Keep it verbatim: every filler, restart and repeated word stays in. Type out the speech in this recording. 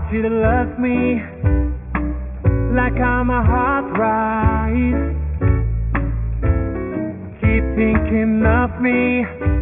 you to love me like I'm a hot ride. Keep thinking of me